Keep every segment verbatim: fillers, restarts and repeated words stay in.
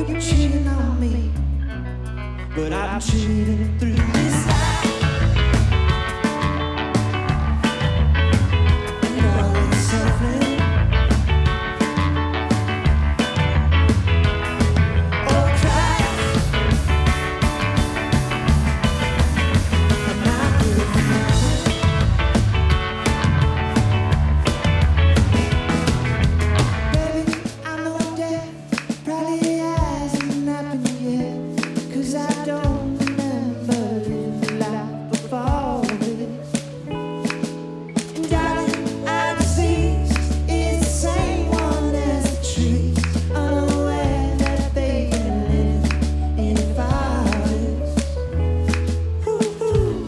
You cheating on me, but I'm cheating through this life. And all this suffering, or cry, I'm not good for nothing. Baby, I know death probably hasn't happened yet, 'cause I don't remember living the life before this. And darling, our disease is the same one as the trees, unaware that they can live in forests. Ooh.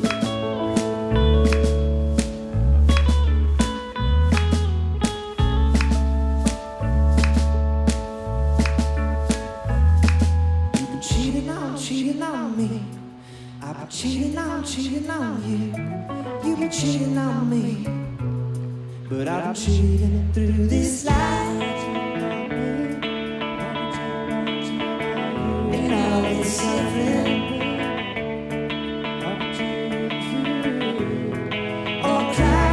You've been cheating on, cheating on me. I've been cheating on, cheating on you. You've been cheating on me, but I'm cheating through this life. And all this suffering, or cry,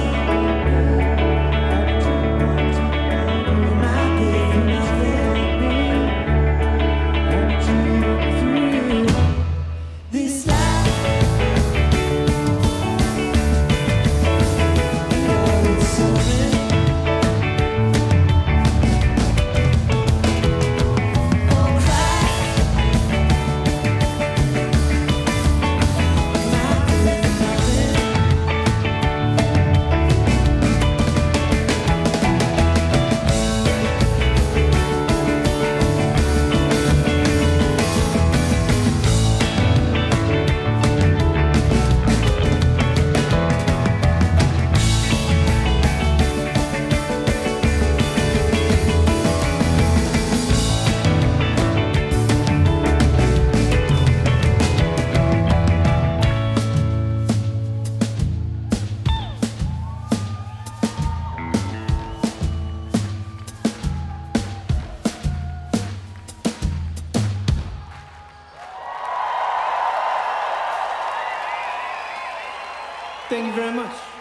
am I good for nothing? This life, and all this suffering, or cry, am I good for nothing? Thank you very much.